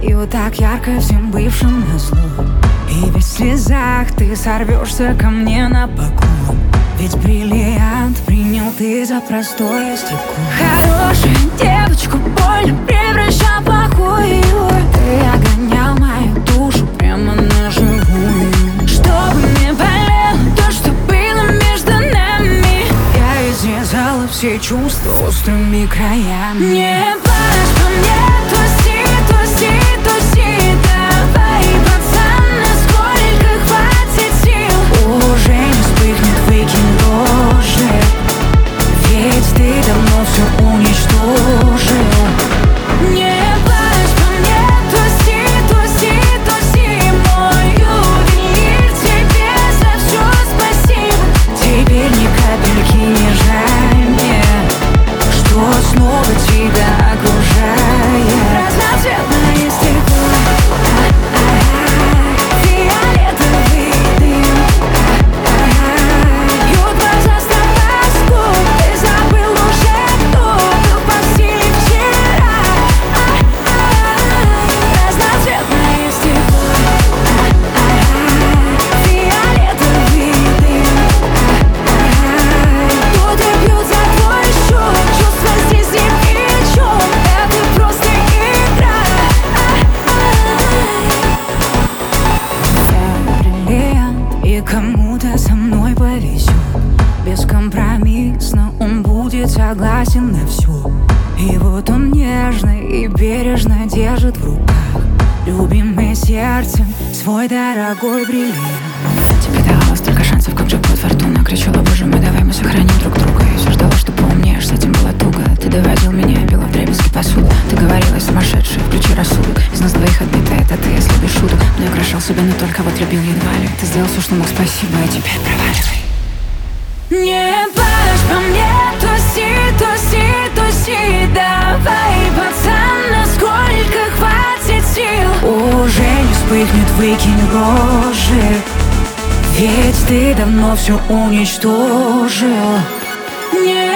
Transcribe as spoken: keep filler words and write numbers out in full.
сияю так ярко всем бывшим назло. И ведь в слезах ты сорвешься ко мне на поклон. Ведь бриллиант принял ты за простое стекло. Хорошая девочку больно превращал в плохую. Ты огонял мою душу прямо на живую. Чтобы не болело то, что было между нами, я изрезала все чувства острыми краями. Не плачь по мне, тусти, тусти, тусти. Давай, пацан, насколько хватит сил. Уже не вспыхнет, выкинь дрожи. Ведь ты давно все уничтожил. Не плачь по мне, тусти, тусти, тусти. Мой ювелир, тебе за все спасибо. Теперь ни капельки не жаль мне, что снова тебя окружает. Разноцветное стекло, фиолетовый дым, бьют глаза с тобой. Ты забыл уже, кто был в постели вчера. Разноцветное стекло, фиолетовый дым, тут и бьют за твой счет. Чувства здесь ни при чем, это просто игра. Я бриллиант, и кому-то со мной повезет. Бескомпромиссно он будет согласен на все. И вот он нежно и бережно держит в руках любимое сердце, свой дорогой бриллиант. Тебе давала столько шансов, как же под фортуна. Кричала, боже мой, давай мы сохраним друг друга. Я все ждала, что поумнеешь, с этим было туго. Ты доводил меня, я пила вдребезги посуду. Ты говорила, сумасшедшая, включи рассудок. Из нас двоих отбитая, это ты, если без шуток. Но я украшал себя, но только вот любил едва ли. Ты сделал все, что мог, спасибо, а теперь проваливай. Не плачь по мне, тусти, тусти, тусти. Давай, пацан, насколько хватит сил. Уже не вспыхнет, выкинь рожи. Ведь ты давно все уничтожил. Не